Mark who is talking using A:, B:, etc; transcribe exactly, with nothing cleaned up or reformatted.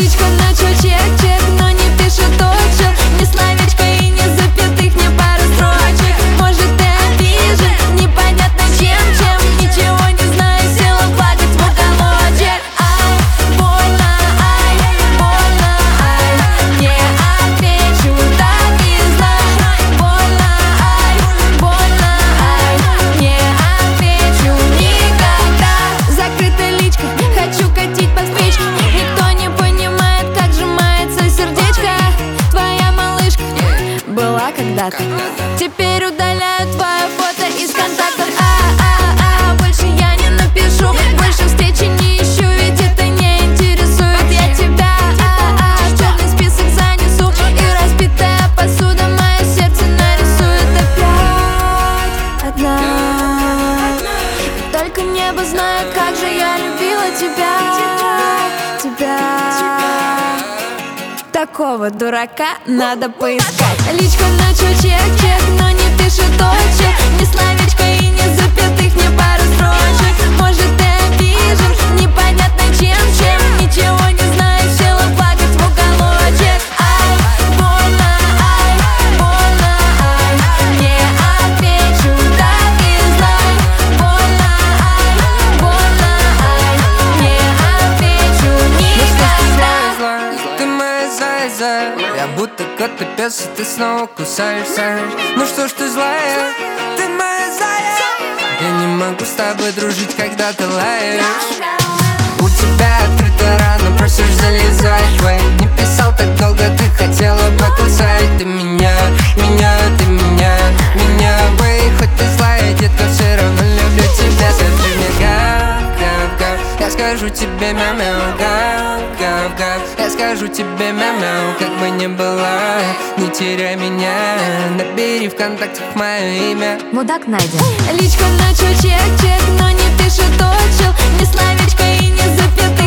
A: Личка начал чек-чек, но не пишет отчет. Ни словечко и ни запятых, ни пары строчек. Может, ты обижен, непонятно чем, чем. Ничего не знаю, села плакать в уголочек. Ай, больно, ай, больно, ай. Не отвечу, так и знай. Больно, ай, больно, ай. Не отвечу никогда. Закрытая личка, хочу катить по спичке. Никто не понимает, как сжимается сердечко. Твоя малышка была когда-то, теперь удаляю твое фото из контактов. А-а-а, больше я не напишу, больше встречи не ищу, ведь это не интересует. Я тебя, а-а, в черный список занесу, и разбитая посуда мое сердце нарисует опять одна. И только небо знает, как же я любила тебя, тебя. Такого дурака надо поискать. Личка начал чек-чек, но не пишет отчет. Ни словечко и ни запятых, ни пары строчек. Может, ты обижен, непонятно чем, чем. Ничего не знаю, села плакать в уголочек. Ай, больно, ай, больно, ай. Не отвечу, так и знай. Больно, ай, больно, ай. Не отвечу никогда.
B: Ты моя зайца, я будто кот и пес, и ты снова кусаешься. Ну что ж ты злая, ты моя зайца. Я не могу с тобой дружить, когда ты лаешь. У тебя открыта рана, просишь залезать. Твой не писал так долго, ты хотела покусать. Ты меня, меня, ты меня, меня. Ой, хоть ты злая, детка, все равно люблю тебя. Скажи мне гав, гав, гав. Я скажу тебе мяу-мяу, гав, гав, гав. Я скажу тебе мяу-мяу, как бы ни было. Не теряй меня, набери ВКонтакте мое имя.
C: Мудак найден.
A: Личка начал чек-чек, но не пишет отчет. Ни словечко и ни запятых.